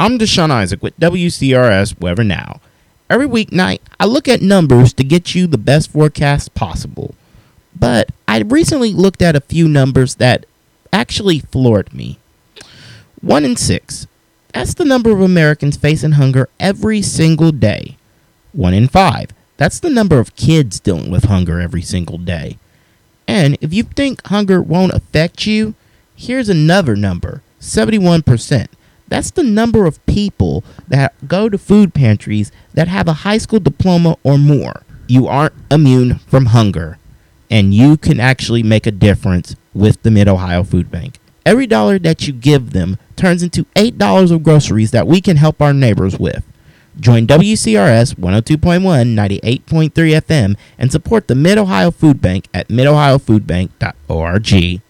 I'm Deshaun Isaac with WCRS Weather Now. Every weeknight, I look at numbers to get you the best forecast possible. But I recently looked at a few numbers that actually floored me. 1 in 6. That's the number of Americans facing hunger every single day. 1 in 5. That's the number of kids dealing with hunger every single day. And if you think hunger won't affect you, here's another number, 71%. That's the number of people that go to food pantries that have a high school diploma or more. You aren't immune from hunger, and you can actually make a difference with the Mid-Ohio Food Bank. Every dollar that you give them turns into $8 of groceries that we can help our neighbors with. Join WCRS 102.1, 98.3 FM and support the Mid-Ohio Food Bank at midohiofoodbank.org.